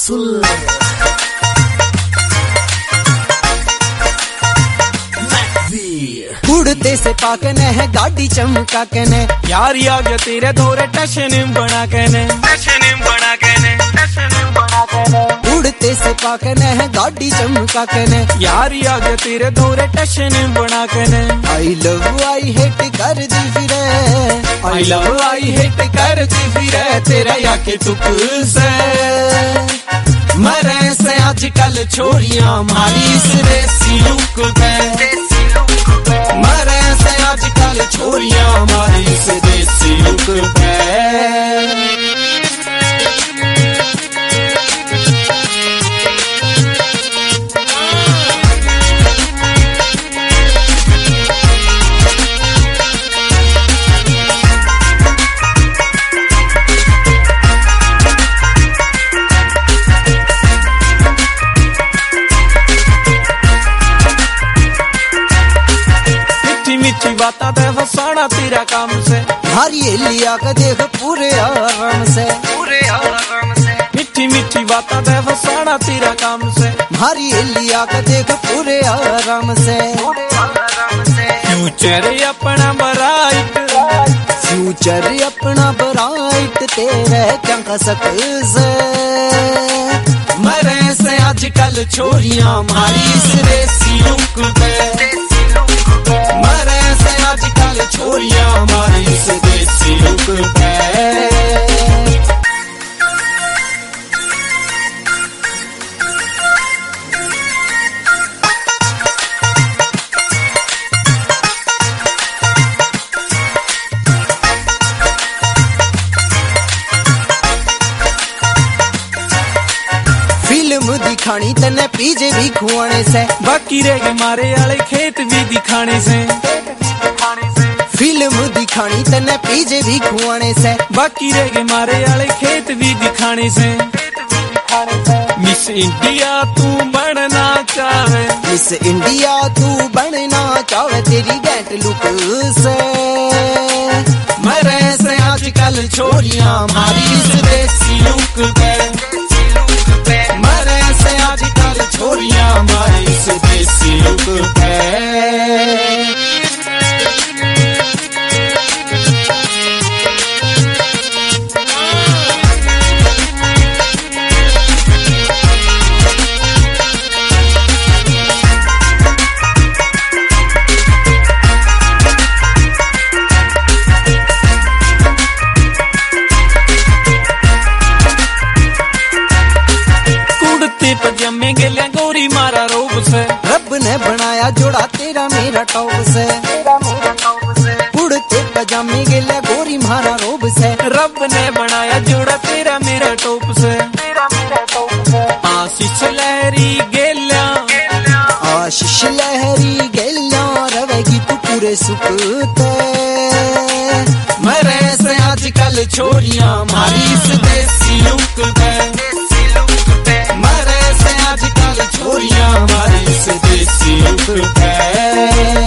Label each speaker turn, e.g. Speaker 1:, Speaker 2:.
Speaker 1: सुल
Speaker 2: उड़ते से पाकने है गाड़ी चमका कने
Speaker 1: यार आ गया तेरे धोरे टशन बना कने
Speaker 2: उड़ते से पाकने है गाड़ी चमका कने
Speaker 1: यार आ गया तेरे धोरे टशन बना कने
Speaker 2: आई लव आई हेट कर दी फिरे
Speaker 1: आई लव आई हेट कर दी फिरे तेरा याके तुक से मरे से आजकल छोरियां मारी इस देसी लुक पे मरे से आजकल छोरियां मारी इस देसी लुक पे मीठी बाता दे फसाना तेरा काम से
Speaker 2: हरी लिया के देख पूरे आराम से
Speaker 1: मीठी मीठी बाता दे फसाना तेरा काम से
Speaker 2: हरी लिया के देख पूरे आराम से
Speaker 1: फ्यूचर अपना ब्राइट
Speaker 2: फ्यूचर अपना ब्राइट तेरे क्या कर सकते
Speaker 1: मरे से आजकल छोरियां मारी इस देसी लुक पे मरे से आजकल छोरियां मारी इस देसी लुक पे
Speaker 2: फिल्म दिखानी तने पीजे भी खुआने से
Speaker 1: बाकी रह गए मारे वाले खेत भी दिखाने से
Speaker 2: फिल्म दिखानी तने पीजे भी खुआने से
Speaker 1: बाकी रह गए मारे वाले खेत भी दिखाने से मिस इंडिया तू बनना चाहे
Speaker 2: मिस इंडिया तू बनना चाहे तेरी गैट लुक से
Speaker 1: मरे से आजकल छोरियां मारी इस देसी लुक पे मरे से आजकल छोरियां मारी इस देसी लुक पे पजामे गेलिया गोरी मारा रोब से
Speaker 2: रब ने बनाया जोड़ा तेरा मेरा टॉप से उड़ते पजामे गेलिया गोरी मारा रोब से
Speaker 1: रब ने बनाया जोड़ा तेरा मेरा टॉप से आशीष लहरी गेलिया
Speaker 2: आशीष लहरी गेलिया रवेगी तू पूरे सुकते
Speaker 1: मरे से आजकल छोरियां मारी इस देसी लुक पे मरे से आजकल छोरियां मारी इस देसी लुक पे